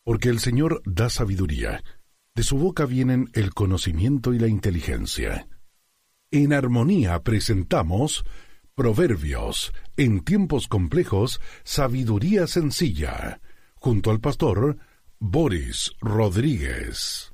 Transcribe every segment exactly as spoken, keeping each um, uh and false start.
Porque el Señor da sabiduría. De su boca vienen el conocimiento y la inteligencia. En armonía presentamos Proverbios, en tiempos complejos, sabiduría sencilla, junto al pastor Boris Rodríguez.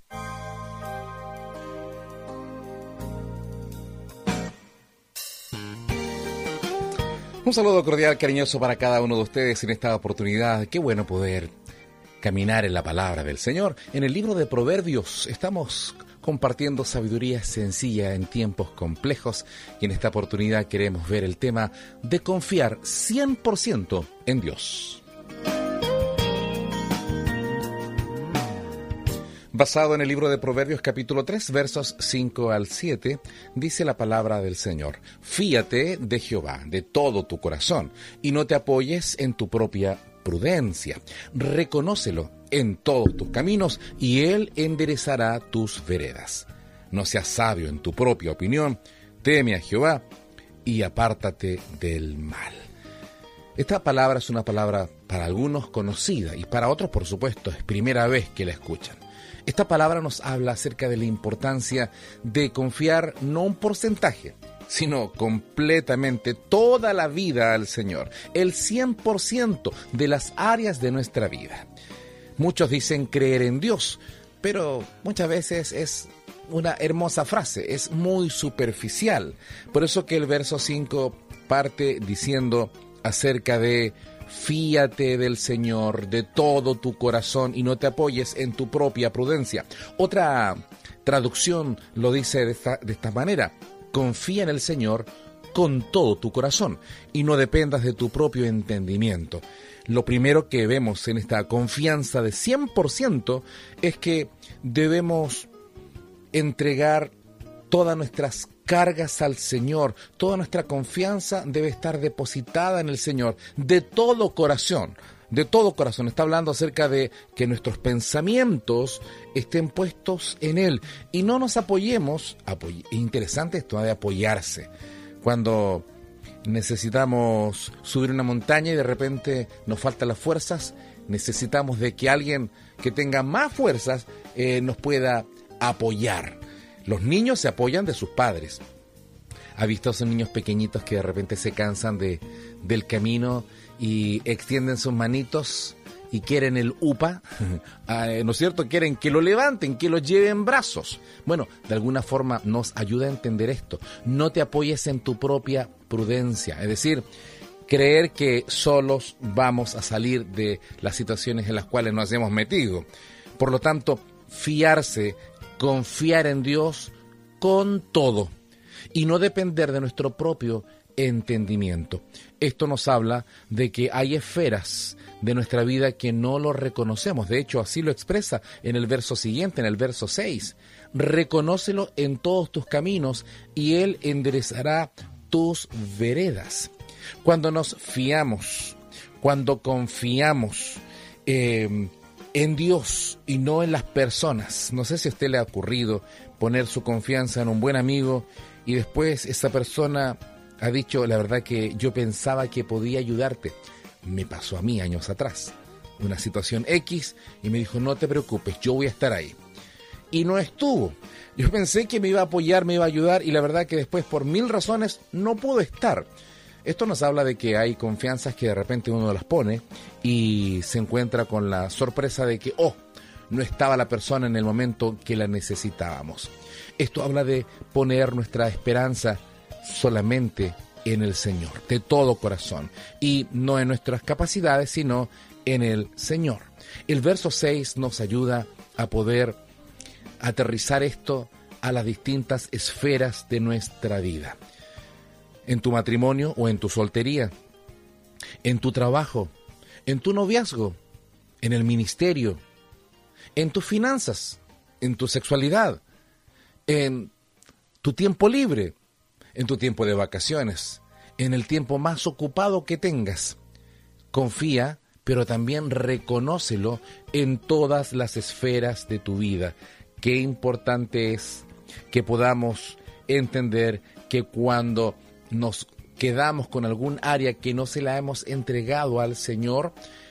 Un saludo cordial, cariñoso para cada uno de ustedes en esta oportunidad. Qué bueno poder caminar en la palabra del Señor. En el libro de Proverbios estamos compartiendo sabiduría sencilla en tiempos complejos y en esta oportunidad queremos ver el tema de confiar cien por ciento en Dios. Basado en el libro de Proverbios capítulo tres, versos cinco al siete, dice la palabra del Señor: Fíate de Jehová de todo tu corazón y no te apoyes en tu propia prudencia. Reconócelo en todos tus caminos y Él enderezará tus veredas. No seas sabio en tu propia opinión, teme a Jehová y apártate del mal. Esta palabra es una palabra para algunos conocida y para otros, por supuesto, es primera vez que la escuchan. Esta palabra nos habla acerca de la importancia de confiar no un porcentaje, sino completamente toda la vida al Señor, el cien por ciento de las áreas de nuestra vida. Muchos dicen creer en Dios, pero muchas veces es una hermosa frase, es muy superficial. Por eso que el verso cinco parte diciendo acerca de fíate del Señor de todo tu corazón y no te apoyes en tu propia prudencia. Otra traducción lo dice de esta, de esta manera: confía en el Señor con todo tu corazón y no dependas de tu propio entendimiento. Lo primero que vemos en esta confianza de cien por ciento es que debemos entregar todas nuestras cargas al Señor. Toda nuestra confianza debe estar depositada en el Señor de todo corazón. De todo corazón. Está hablando acerca de que nuestros pensamientos estén puestos en Él y no nos apoyemos. Apoy- interesante esto de apoyarse. Cuando necesitamos subir una montaña y de repente nos faltan las fuerzas, necesitamos de que alguien que tenga más fuerzas eh, nos pueda apoyar. Los niños se apoyan de sus padres. ¿Ha visto a esos niños pequeñitos que de repente se cansan de, del camino y extienden sus manitos y quieren el upa? ¿No es cierto? Quieren que lo levanten, que lo lleven en brazos. Bueno, de alguna forma nos ayuda a entender esto. No te apoyes en tu propia prudencia. Es decir, creer que solos vamos a salir de las situaciones en las cuales nos hemos metido. Por lo tanto, fiarse, confiar en Dios con todo y no depender de nuestro propio entendimiento. Esto nos habla de que hay esferas de nuestra vida que no lo reconocemos. De hecho, así lo expresa en el verso siguiente, en el verso seis. Reconócelo en todos tus caminos y Él enderezará tus veredas. Cuando nos fiamos, cuando confiamos eh, en Dios y no en las personas. No sé si a usted le ha ocurrido poner su confianza en un buen amigo y después esa persona ha dicho: la verdad que yo pensaba que podía ayudarte. Me pasó a mí años atrás, una situación X, y me dijo: no te preocupes, yo voy a estar ahí. Y no estuvo. Yo pensé que me iba a apoyar, me iba a ayudar, y la verdad que después por mil razones no pudo estar. Esto nos habla de que hay confianzas que de repente uno las pone y se encuentra con la sorpresa de que, oh, no estaba la persona en el momento que la necesitábamos. Esto habla de poner nuestra esperanza solamente en el Señor, de todo corazón, y no en nuestras capacidades, sino en el Señor. El verso seis nos ayuda a poder aterrizar esto a las distintas esferas de nuestra vida. En tu matrimonio o en tu soltería, en tu trabajo, en tu noviazgo, en el ministerio, en tus finanzas, en tu sexualidad, en tu tiempo libre, en tu tiempo de vacaciones, en el tiempo más ocupado que tengas. Confía, pero también reconócelo en todas las esferas de tu vida. Qué importante es que podamos entender que cuando nos quedamos con algún área que no se la hemos entregado al Señor,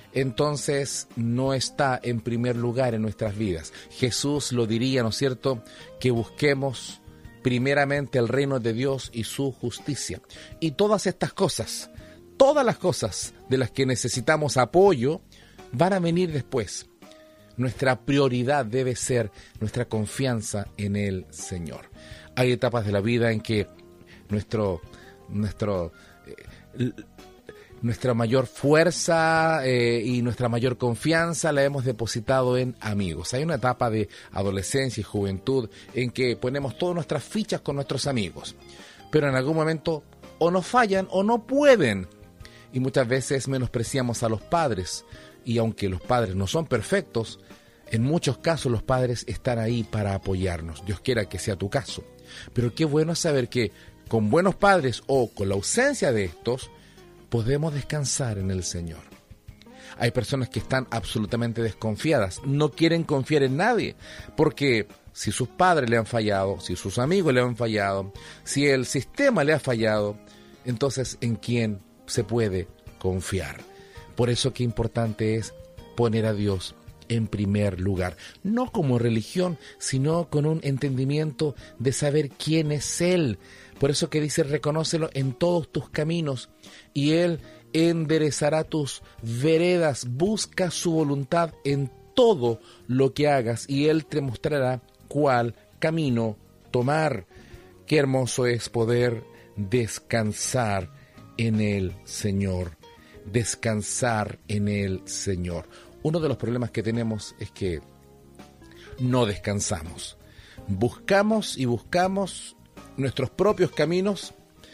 entonces no está en primer lugar en nuestras vidas. Jesús lo diría, ¿no es cierto?, que busquemos primeramente el reino de Dios y su justicia. Y todas estas cosas, todas las cosas de las que necesitamos apoyo, van a venir después. Nuestra prioridad debe ser nuestra confianza en el Señor. Hay etapas de la vida en que nuestro, nuestro, eh, nuestra mayor fuerza eh, y nuestra mayor confianza la hemos depositado en amigos. Hay una etapa de adolescencia y juventud en que ponemos todas nuestras fichas con nuestros amigos, pero en algún momento o nos fallan o no pueden, y muchas veces menospreciamos a los padres, y aunque los padres no son perfectos, en muchos casos los padres están ahí para apoyarnos. Dios quiera que sea tu caso. Pero qué bueno saber que con buenos padres o con la ausencia de estos, podemos descansar en el Señor. Hay personas que están absolutamente desconfiadas, no quieren confiar en nadie, porque si sus padres le han fallado, si sus amigos le han fallado, si el sistema le ha fallado, entonces ¿en quién se puede confiar? Por eso qué importante es poner a Dios en primer lugar, no como religión, sino con un entendimiento de saber quién es Él. Por eso que dice, reconócelo en todos tus caminos y Él enderezará tus veredas. Busca su voluntad en todo lo que hagas y Él te mostrará cuál camino tomar. Qué hermoso es poder descansar en el Señor, descansar en el Señor. Uno de los problemas que tenemos es que no descansamos. Buscamos y buscamos nuestros propios caminos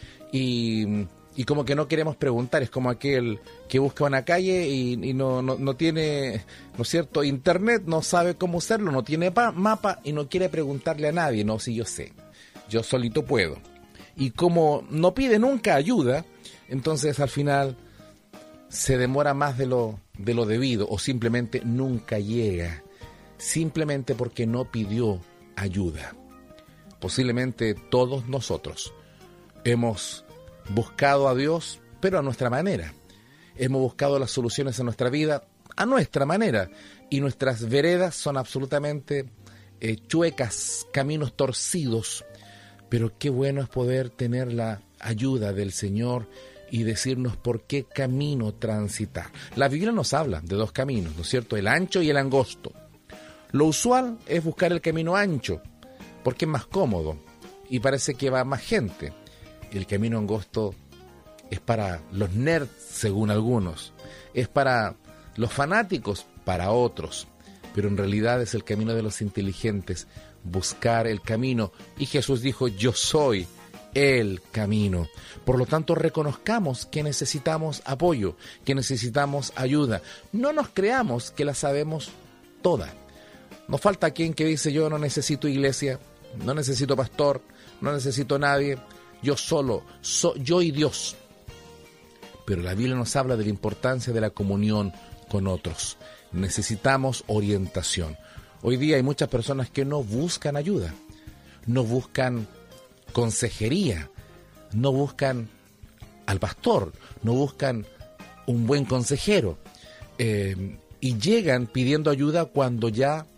y, y como que no queremos preguntar. Es como aquel que busca una calle y, y no, no, no tiene, ¿no es cierto?, internet, no sabe cómo usarlo, no tiene pa- mapa y no quiere preguntarle a nadie. No, si yo sé, yo solito puedo. Y como no pide nunca ayuda, entonces al final se demora más de lo, de lo debido o simplemente nunca llega, simplemente porque no pidió ayuda. Posiblemente todos nosotros hemos buscado a Dios, pero a nuestra manera. Hemos buscado las soluciones en nuestra vida a nuestra manera y nuestras veredas son absolutamente eh, chuecas, caminos torcidos. Pero qué bueno es poder tener la ayuda del Señor y decirnos por qué camino transitar. La Biblia nos habla de dos caminos, ¿no es cierto?, el ancho y el angosto. Lo usual es buscar el camino ancho, porque es más cómodo y parece que va más gente. El camino angosto es para los nerds, según algunos, es para los fanáticos, para otros, pero en realidad es el camino de los inteligentes, buscar el camino. Y Jesús dijo, yo soy el camino. Por lo tanto, reconozcamos que necesitamos apoyo, que necesitamos ayuda. No nos creamos que la sabemos toda. Nos falta quien que dice, yo no necesito iglesia, no necesito pastor, no necesito nadie, yo solo, so, yo y Dios. Pero la Biblia nos habla de la importancia de la comunión con otros. Necesitamos orientación. Hoy día hay muchas personas que no buscan ayuda, no buscan consejería, no buscan al pastor, no buscan un buen consejero, eh, y llegan pidiendo ayuda cuando ya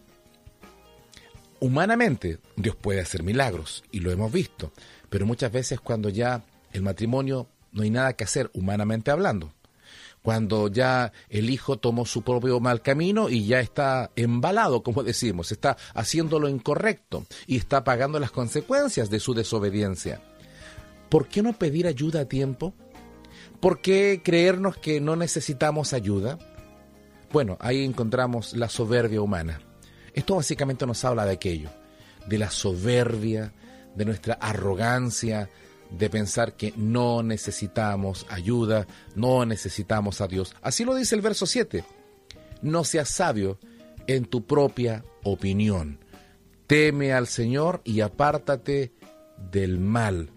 humanamente Dios puede hacer milagros, y lo hemos visto, pero muchas veces cuando ya el matrimonio no hay nada que hacer humanamente hablando, cuando ya el hijo tomó su propio mal camino y ya está embalado, como decimos, está haciendo lo incorrecto y está pagando las consecuencias de su desobediencia. ¿Por qué no pedir ayuda a tiempo? ¿Por qué creernos que no necesitamos ayuda? Bueno, ahí encontramos la soberbia humana. Esto básicamente nos habla de aquello, de la soberbia, de nuestra arrogancia, de pensar que no necesitamos ayuda, no necesitamos a Dios. Así lo dice el verso siete. No seas sabio en tu propia opinión. Teme al Señor y apártate del mal.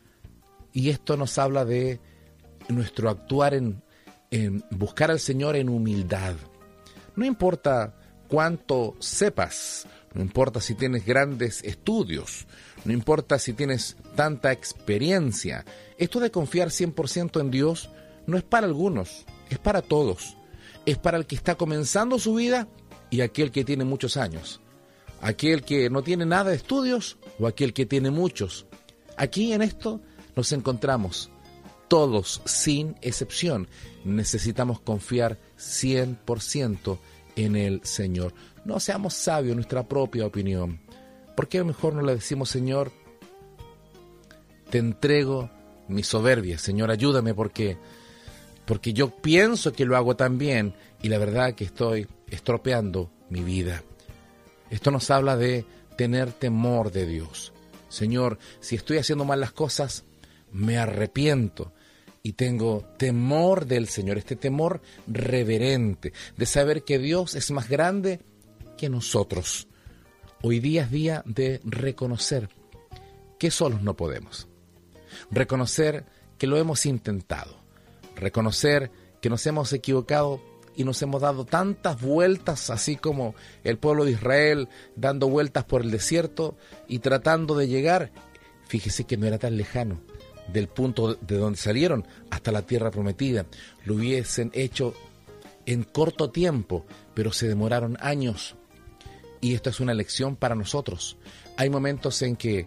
Y esto nos habla de nuestro actuar en, en buscar al Señor en humildad. No importa cuánto sepas, no importa si tienes grandes estudios, no importa si tienes tanta experiencia. Esto de confiar cien por ciento en Dios no es para algunos, es para todos. es para el que está comenzando su vida y aquel que tiene muchos años, aquel que no tiene nada de estudios o aquel que tiene muchos. Aquí en esto nos encontramos todos sin excepción. Necesitamos confiar cien por ciento en el Señor. No seamos sabios en nuestra propia opinión. ¿Por qué mejor no le decimos: Señor, te entrego mi soberbia, Señor, ayúdame porque, porque yo pienso que lo hago tan bien y la verdad que estoy estropeando mi vida? Esto nos habla de tener temor de Dios. Señor, si estoy haciendo mal las cosas, me arrepiento y tengo temor del Señor, este temor reverente de saber que Dios es más grande que nosotros. Hoy día es día de reconocer que solos no podemos. Reconocer que lo hemos intentado. Reconocer que nos hemos equivocado y nos hemos dado tantas vueltas, así como el pueblo de Israel dando vueltas por el desierto y tratando de llegar. Fíjese que no era tan lejano del punto de donde salieron hasta la tierra prometida. Lo hubiesen hecho en corto tiempo, pero se demoraron años. Y esto es una lección para nosotros. Hay momentos en que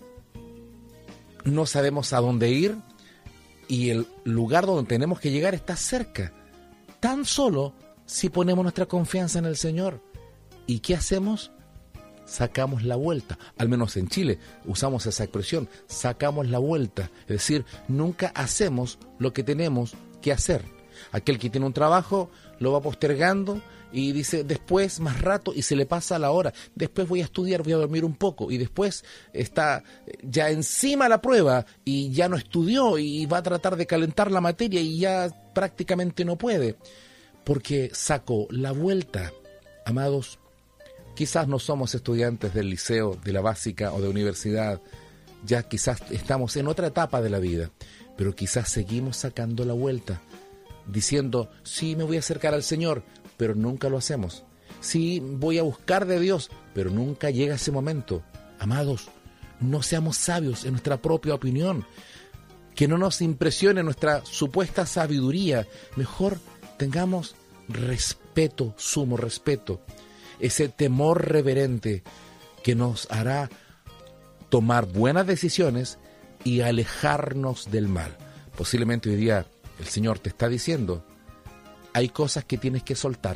no sabemos a dónde ir y el lugar donde tenemos que llegar está cerca. Tan solo si ponemos nuestra confianza en el Señor. ¿Y qué hacemos? Sacamos la vuelta. Al menos en Chile usamos esa expresión, sacamos la vuelta. Es decir, nunca hacemos lo que tenemos que hacer. Aquel que tiene un trabajo lo va postergando y dice después, más rato, y se le pasa la hora. Después voy a estudiar, voy a dormir un poco, y después está ya encima la prueba y ya no estudió y va a tratar de calentar la materia y ya prácticamente no puede porque sacó la vuelta. Amados, quizás no somos estudiantes del liceo, de la básica o de universidad, ya quizás estamos en otra etapa de la vida, pero quizás seguimos sacando la vuelta, diciendo, sí, me voy a acercar al Señor, pero nunca lo hacemos. Sí, voy a buscar de Dios, pero nunca llega ese momento. Amados, no seamos sabios en nuestra propia opinión, que no nos impresione nuestra supuesta sabiduría. Mejor tengamos respeto, sumo respeto, ese temor reverente que nos hará tomar buenas decisiones y alejarnos del mal. Posiblemente hoy día el Señor te está diciendo, hay cosas que tienes que soltar,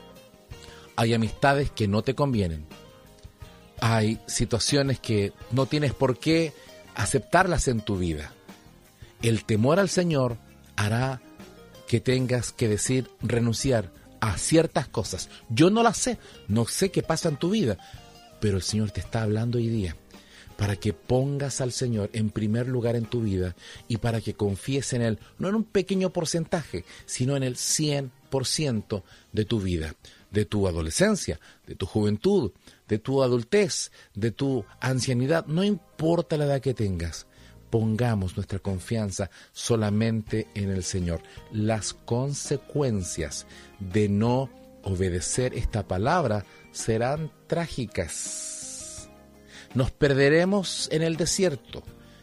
hay amistades que no te convienen, hay situaciones que no tienes por qué aceptarlas en tu vida. El temor al Señor hará que tengas que decir, renunciar a ciertas cosas. Yo no las sé, no sé qué pasa en tu vida, pero el Señor te está hablando hoy día para que pongas al Señor en primer lugar en tu vida y para que confíes en Él, no en un pequeño porcentaje, sino en el cien por ciento de tu vida, de tu adolescencia, de tu juventud, de tu adultez, de tu ancianidad, no importa la edad que tengas. Pongamos nuestra confianza solamente en el Señor. Las consecuencias de no obedecer esta palabra serán trágicas. Nos perderemos en el desierto.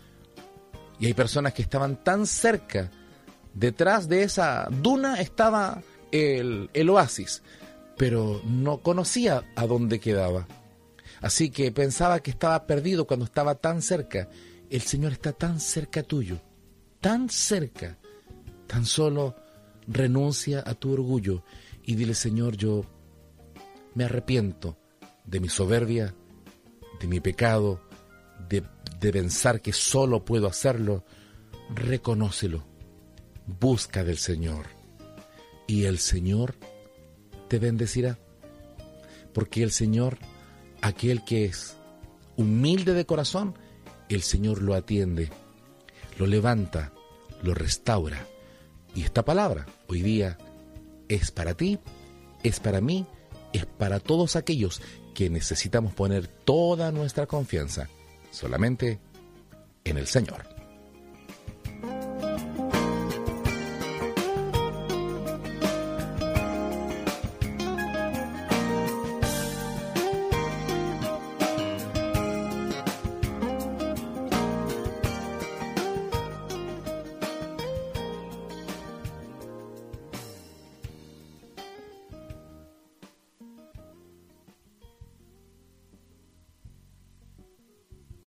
Y hay personas que estaban tan cerca. Detrás de esa duna estaba el, el oasis, pero no conocía a dónde quedaba. Así que pensaba que estaba perdido cuando estaba tan cerca. El Señor está tan cerca tuyo, tan cerca. Tan solo renuncia a tu orgullo y dile, Señor, yo me arrepiento de mi soberbia, de mi pecado, de, de pensar que solo puedo hacerlo. Reconócelo, busca del Señor y el Señor te bendecirá. Porque el Señor, aquel que es humilde de corazón, el Señor lo atiende, lo levanta, lo restaura. Y esta palabra hoy día es para ti, es para mí, es para todos aquellos que necesitamos poner toda nuestra confianza solamente en el Señor.